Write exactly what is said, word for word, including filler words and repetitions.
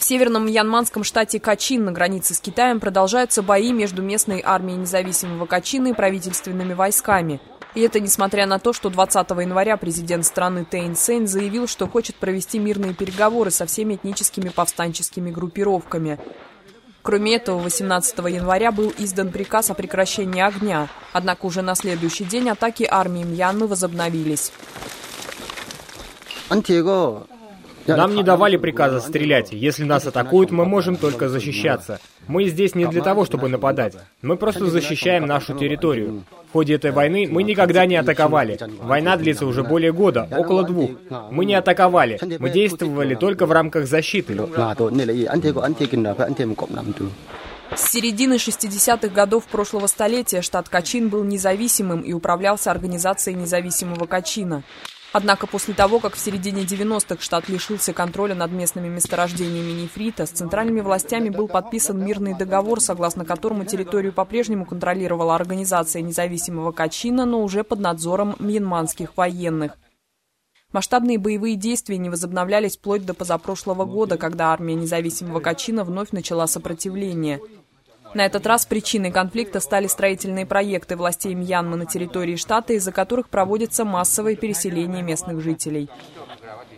В северном мьянманском штате Качин на границе с Китаем продолжаются бои между местной армией независимого Качина и правительственными войсками. И это несмотря на то, что двадцатого января президент страны Тейн Сейн заявил, что хочет провести мирные переговоры со всеми этническими повстанческими группировками. Кроме этого, восемнадцатого января был издан приказ о прекращении огня, однако уже на следующий день атаки армии Мьянмы возобновились. Нам не давали приказа стрелять. Если нас атакуют, мы можем только защищаться. Мы здесь не для того, чтобы нападать. Мы просто защищаем нашу территорию. В ходе этой войны мы никогда не атаковали. Война длится уже более года, около двух. Мы не атаковали. Мы действовали только в рамках защиты. С середины шестидесятых годов прошлого столетия штат Качин был независимым и управлялся Организацией независимого Качина. Однако после того, как в середине девяностых штат лишился контроля над местными месторождениями нефрита, с центральными властями был подписан мирный договор, согласно которому территорию по-прежнему контролировала Организация независимого Качина, но уже под надзором мьянманских военных. Масштабные боевые действия не возобновлялись вплоть до позапрошлого года, когда армия независимого Качина вновь начала сопротивление. На этот раз причиной конфликта стали строительные проекты властей Мьянмы на территории штата, из-за которых проводится массовое переселение местных жителей.